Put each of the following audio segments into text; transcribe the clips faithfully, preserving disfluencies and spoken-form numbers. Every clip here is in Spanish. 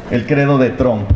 el credo de Trump.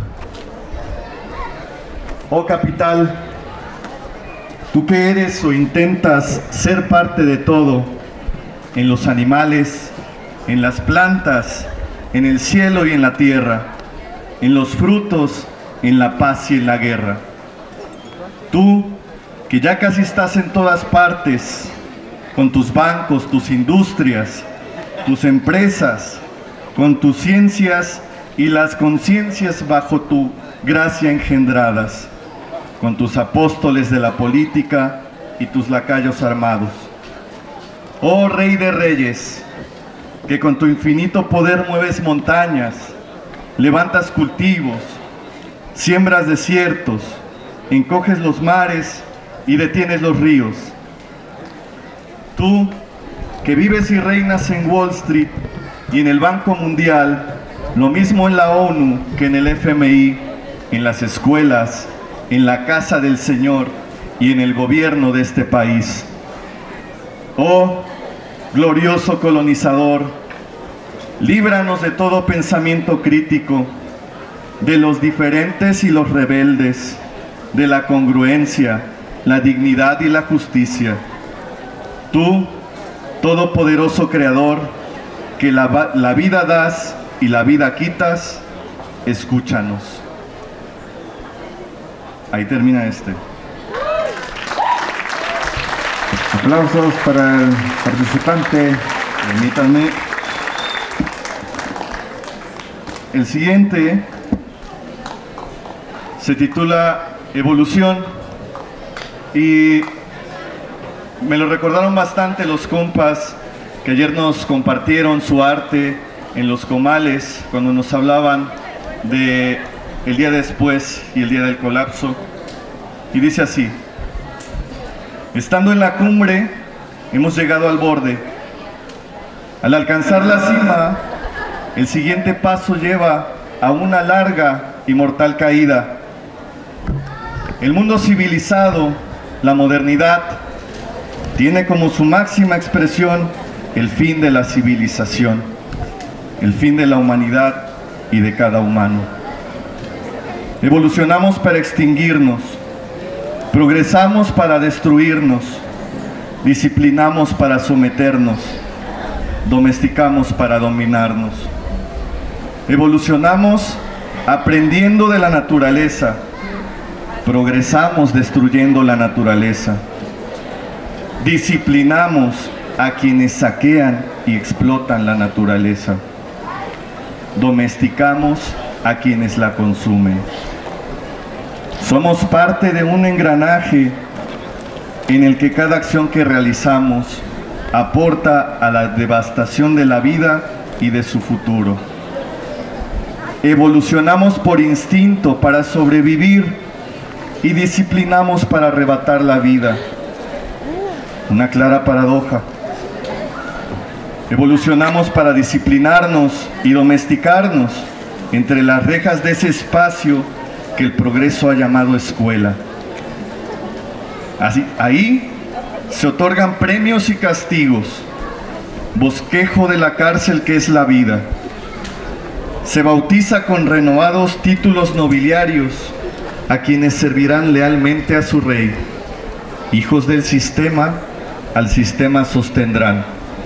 Oh capital, tú que eres o intentas ser parte de todo, en los animales, en las plantas, en el cielo y en la tierra, en los frutos, en la paz y en la guerra. Tú, que ya casi estás en todas partes, con tus bancos, tus industrias, tus empresas, con tus ciencias y las conciencias bajo tu gracia engendradas, con tus apóstoles de la política y tus lacayos armados. Oh Rey de Reyes, que con tu infinito poder mueves montañas, levantas cultivos, siembras desiertos, encoges los mares y detienes los ríos. Tú, que vives y reinas en Wall Street y en el Banco Mundial, lo mismo en la ONU que en el F M I, en las escuelas, en la casa del Señor y en el gobierno de este país. Oh glorioso colonizador, líbranos de todo pensamiento crítico, de los diferentes y los rebeldes, de la congruencia, la dignidad y la justicia. Tú, todopoderoso Creador, que la, la vida das y la vida quitas, escúchanos. Ahí termina este. Aplausos para el participante. Permítanme. El siguiente se titula Evolución y me lo recordaron bastante los compas que ayer nos compartieron su arte en los comales cuando nos hablaban de el día después y el día del colapso. Y dice así: estando en la cumbre, hemos llegado al borde. Al alcanzar la cima, el siguiente paso lleva a una larga y mortal caída. El mundo civilizado, la modernidad, tiene como su máxima expresión el fin de la civilización, el fin de la humanidad y de cada humano. Evolucionamos para extinguirnos, progresamos para destruirnos, disciplinamos para someternos, domesticamos para dominarnos. Evolucionamos aprendiendo de la naturaleza, progresamos destruyendo la naturaleza. Disciplinamos a quienes saquean y explotan la naturaleza. Domesticamos a quienes la consumen. Somos parte de un engranaje en el que cada acción que realizamos aporta a la devastación de la vida y de su futuro. Evolucionamos por instinto para sobrevivir y disciplinamos para arrebatar la vida. Una clara paradoja. Evolucionamos para disciplinarnos y domesticarnos entre las rejas de ese espacio que el progreso ha llamado escuela. Así, ahí se otorgan premios y castigos, bosquejo de la cárcel que es la vida. Se bautiza con renovados títulos nobiliarios a quienes servirán lealmente a su rey. Hijos del sistema, al sistema sostendrán.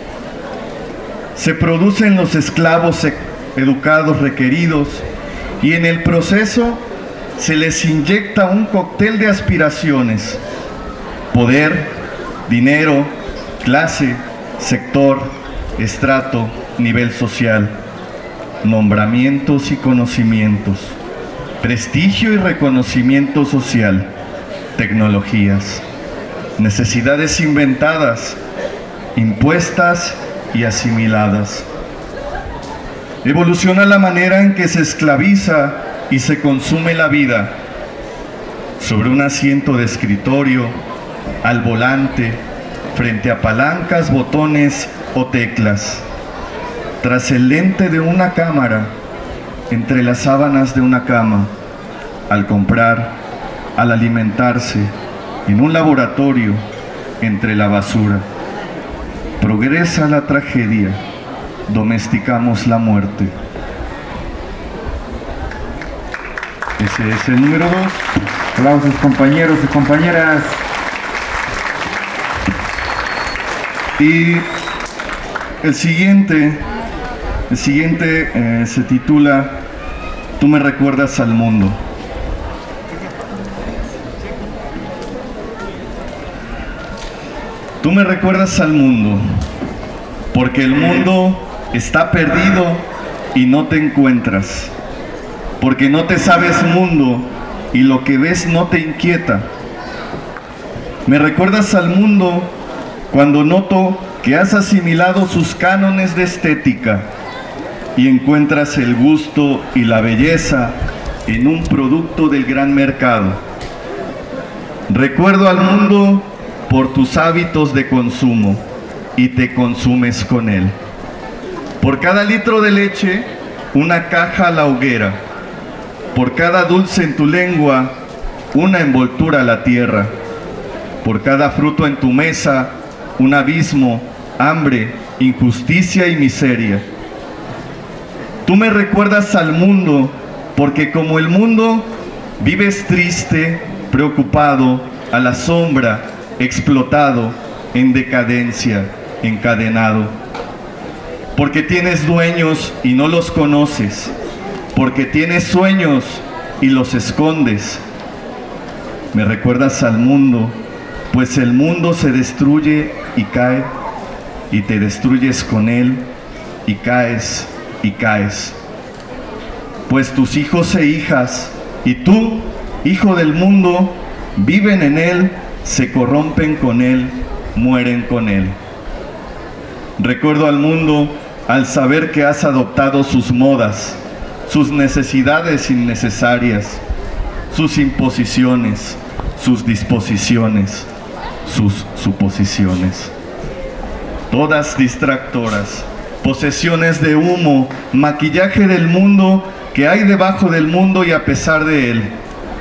Se producen los esclavos educados requeridos y en el proceso se les inyecta un cóctel de aspiraciones: poder, dinero, clase, sector, estrato, nivel social, nombramientos y conocimientos, prestigio y reconocimiento social, tecnologías, necesidades inventadas, impuestas y asimiladas. Evoluciona la manera en que se esclaviza y se consume la vida, sobre un asiento de escritorio, al volante, frente a palancas, botones o teclas, tras el lente de una cámara, entre las sábanas de una cama, al comprar, al alimentarse, en un laboratorio, entre la basura. Progresa la tragedia, domesticamos la muerte. Ese es el número dos. Aplausos, compañeros y compañeras. Y el siguiente, el siguiente eh, se titula Tú me recuerdas al mundo. Tú me recuerdas al mundo, porque el mundo está perdido y no te encuentras, porque no te sabes mundo y lo que ves no te inquieta. Me recuerdas al mundo cuando noto que has asimilado sus cánones de estética y encuentras el gusto y la belleza en un producto del gran mercado. Recuerdo al mundo por tus hábitos de consumo y te consumes con él. Por cada litro de leche, una caja a la hoguera. Por cada dulce en tu lengua, una envoltura a la tierra. Por cada fruto en tu mesa, un abismo, hambre, injusticia y miseria. Tú me recuerdas al mundo, porque como el mundo, vives triste, preocupado, a la sombra, explotado, en decadencia, encadenado. Porque tienes dueños y no los conoces, porque tienes sueños y los escondes. Me recuerdas al mundo, pues el mundo se destruye y cae, y te destruyes con él, y caes, y caes. Pues tus hijos e hijas, y tú, hijo del mundo, viven en él, se corrompen con él, mueren con él. Recuerdo al mundo al saber que has adoptado sus modas, sus necesidades innecesarias, sus imposiciones, sus disposiciones, sus suposiciones. Todas distractoras, posesiones de humo, maquillaje del mundo que hay debajo del mundo y a pesar de él.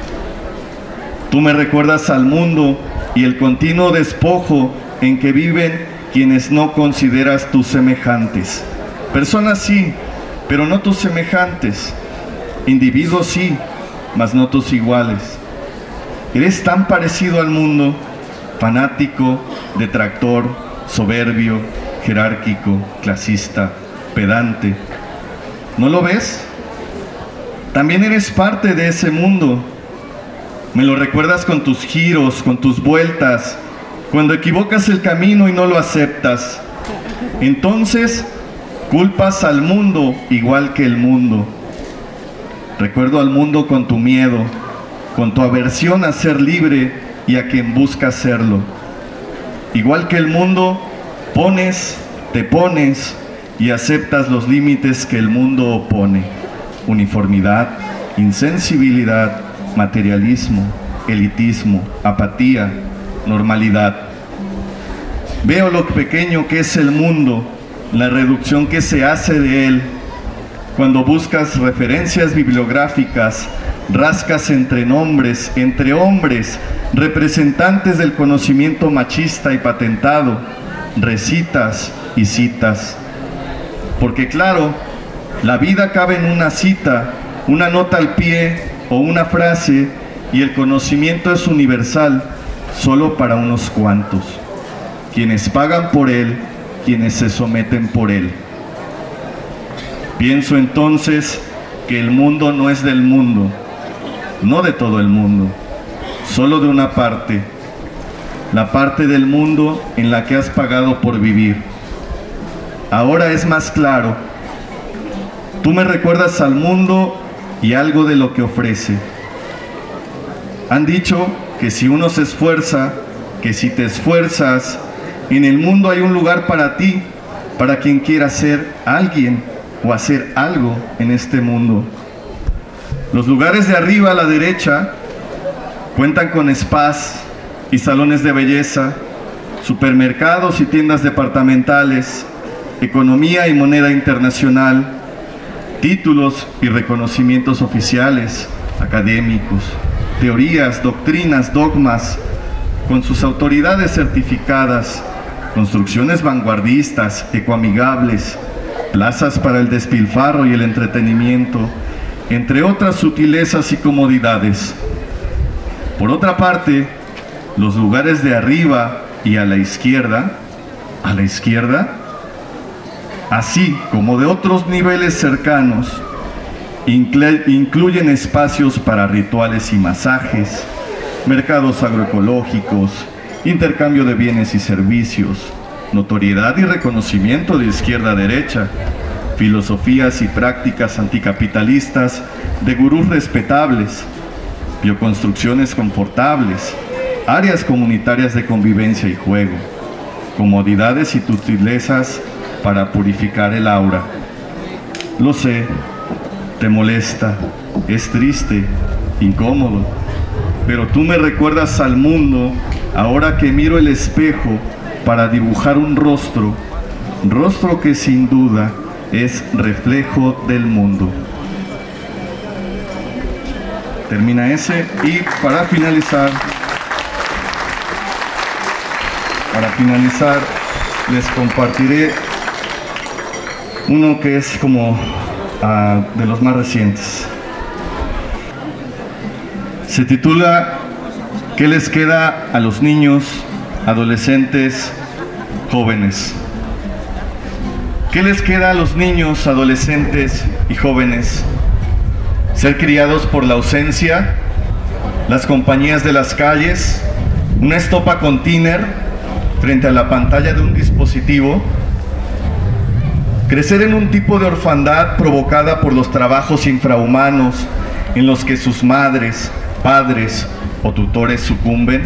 Tú me recuerdas al mundo y el continuo despojo en que viven quienes no consideras tus semejantes. Personas sí, pero no tus semejantes. Individuos sí, mas no tus iguales. Eres tan parecido al mundo, fanático, detractor, soberbio, jerárquico, clasista, pedante. ¿No lo ves? También eres parte de ese mundo. Me lo recuerdas con tus giros, con tus vueltas, cuando equivocas el camino y no lo aceptas. Entonces, culpas al mundo igual que el mundo. Recuerdo al mundo con tu miedo, con tu aversión a ser libre y a quien busca serlo. Igual que el mundo, pones, te pones y aceptas los límites que el mundo opone. Uniformidad, insensibilidad, materialismo, elitismo, apatía, normalidad. Veo lo pequeño que es el mundo, la reducción que se hace de él. Cuando buscas referencias bibliográficas, rascas entre nombres, entre hombres, representantes del conocimiento machista y patentado, recitas y citas. Porque claro, la vida cabe en una cita, una nota al pie o una frase, y el conocimiento es universal, solo para unos cuantos, quienes pagan por él, quienes se someten por él. Pienso entonces que el mundo no es del mundo, no de todo el mundo, solo de una parte, la parte del mundo en la que has pagado por vivir. Ahora es más claro. Tú me recuerdas al mundo y algo de lo que ofrece. Han dicho que si uno se esfuerza, que si te esfuerzas, en el mundo hay un lugar para ti, para quien quiera ser alguien o hacer algo en este mundo. Los lugares de arriba a la derecha cuentan con spas y salones de belleza, supermercados y tiendas departamentales, economía y moneda internacional, títulos y reconocimientos oficiales, académicos, teorías, doctrinas, dogmas, con sus autoridades certificadas, construcciones vanguardistas, ecoamigables, plazas para el despilfarro y el entretenimiento, entre otras sutilezas y comodidades. Por otra parte, los lugares de arriba y a la izquierda, a la izquierda, así como de otros niveles cercanos, incluyen espacios para rituales y masajes, mercados agroecológicos, intercambio de bienes y servicios, notoriedad y reconocimiento de izquierda a derecha, filosofías y prácticas anticapitalistas de gurús respetables, bioconstrucciones confortables, áreas comunitarias de convivencia y juego, comodidades y sutilezas para purificar el aura. Lo sé, te molesta, es triste, incómodo, pero tú me recuerdas al mundo ahora que miro el espejo para dibujar un rostro, rostro que sin duda es reflejo del mundo. Termina ese y para finalizar, para finalizar les compartiré uno que es como uh, de los más recientes. Se titula ¿Qué les queda a los niños, adolescentes, jóvenes? ¿Qué les queda a los niños, adolescentes y jóvenes? Ser criados por la ausencia, las compañías de las calles, una estopa con tiner frente a la pantalla de un dispositivo, crecer en un tipo de orfandad provocada por los trabajos infrahumanos en los que sus madres, padres o tutores sucumben,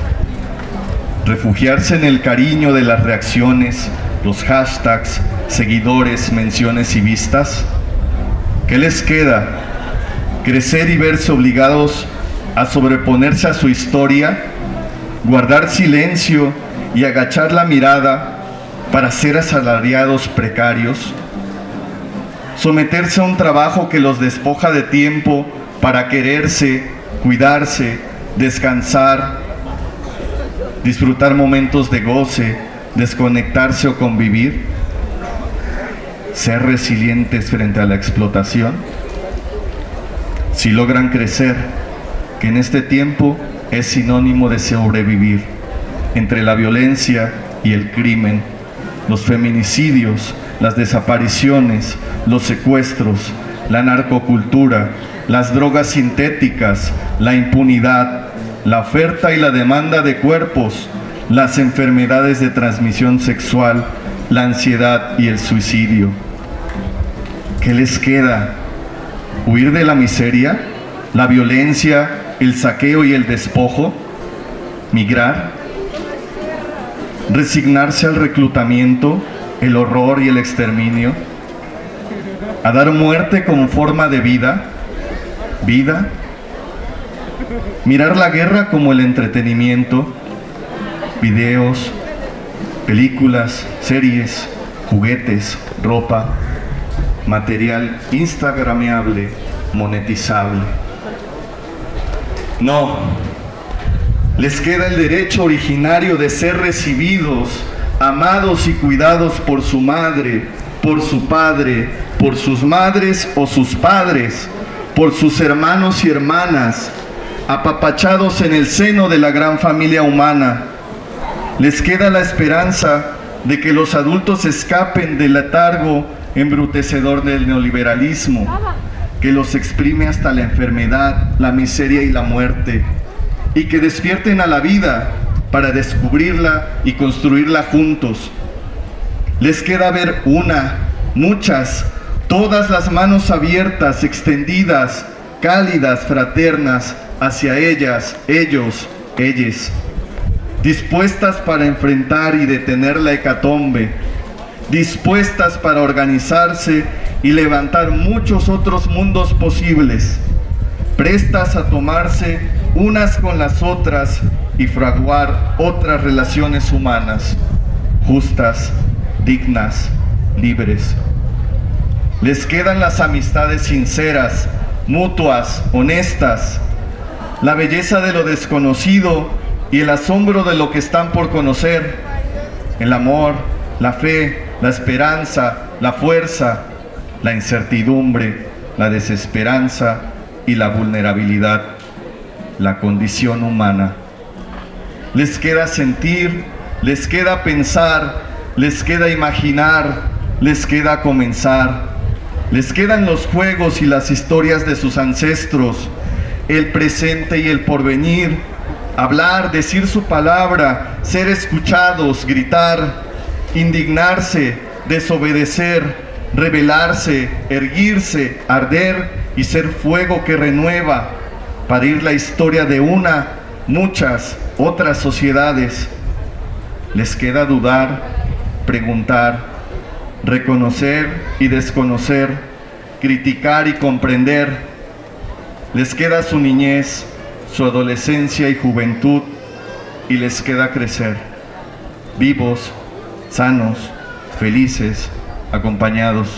refugiarse en el cariño de las reacciones, los hashtags, seguidores, menciones y vistas. ¿Qué les queda? Crecer y verse obligados a sobreponerse a su historia, guardar silencio y agachar la mirada para ser asalariados precarios, someterse a un trabajo que los despoja de tiempo para quererse, cuidarse, descansar, disfrutar momentos de goce, desconectarse o convivir, ser resilientes frente a la explotación. Si logran crecer, que en este tiempo es sinónimo de sobrevivir entre la violencia y el crimen, los feminicidios, las desapariciones, los secuestros, la narcocultura, las drogas sintéticas, la impunidad, la oferta y la demanda de cuerpos, las enfermedades de transmisión sexual, la ansiedad y el suicidio. ¿Qué les queda? ¿Huir de la miseria, la violencia, el saqueo y el despojo? ¿Migrar? ¿Resignarse al reclutamiento, el horror y el exterminio? ¿A dar muerte como forma de vida? ¿Vida? ¿Mirar la guerra como el entretenimiento? Videos, películas, series, juguetes, ropa, material instagrameable, monetizable. No, les queda el derecho originario de ser recibidos, amados y cuidados por su madre, por su padre, por sus madres o sus padres, por sus hermanos y hermanas, apapachados en el seno de la gran familia humana. Les queda la esperanza de que los adultos escapen del letargo embrutecedor del neoliberalismo, que los exprime hasta la enfermedad, la miseria y la muerte, y que despierten a la vida para descubrirla y construirla juntos. Les queda ver una, muchas, todas las manos abiertas, extendidas, cálidas, fraternas, hacia ellas, ellos, ellas, dispuestas para enfrentar y detener la hecatombe, dispuestas para organizarse y levantar muchos otros mundos posibles, prestas a tomarse unas con las otras y fraguar otras relaciones humanas, justas, dignas, libres. Les quedan las amistades sinceras, mutuas, honestas, la belleza de lo desconocido y el asombro de lo que están por conocer, el amor, la fe, la esperanza, la fuerza, la incertidumbre, la desesperanza y la vulnerabilidad, la condición humana. Les queda sentir, les queda pensar, les queda imaginar, les queda comenzar. Les quedan los juegos y las historias de sus ancestros, el presente y el porvenir, hablar, decir su palabra, ser escuchados, gritar, indignarse, desobedecer, rebelarse, erguirse, arder y ser fuego que renueva, parir la historia de una, muchas otras sociedades. Les queda dudar, preguntar, reconocer y desconocer, criticar y comprender. Les queda su niñez, su adolescencia y juventud, y les queda crecer, vivos, sanos, felices, acompañados.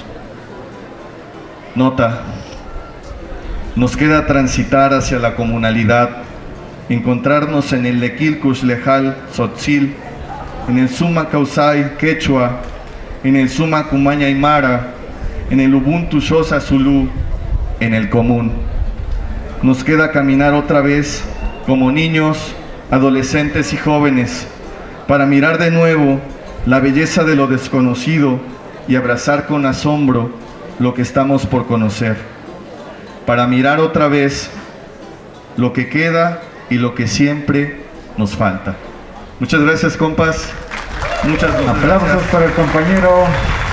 Nota: nos queda transitar hacia la comunalidad, encontrarnos en el Lequilcush Lejal Tzotzil, en el Suma Causay Quechua, en el Suma Cumaña Aymara, en el Ubuntu Xhosa Zulú, en el común. Nos queda caminar otra vez como niños, adolescentes y jóvenes, para mirar de nuevo la belleza de lo desconocido y abrazar con asombro lo que estamos por conocer, para mirar otra vez lo que queda y lo que siempre nos falta. Muchas gracias, compas. Muchas gracias. Aplausos para el compañero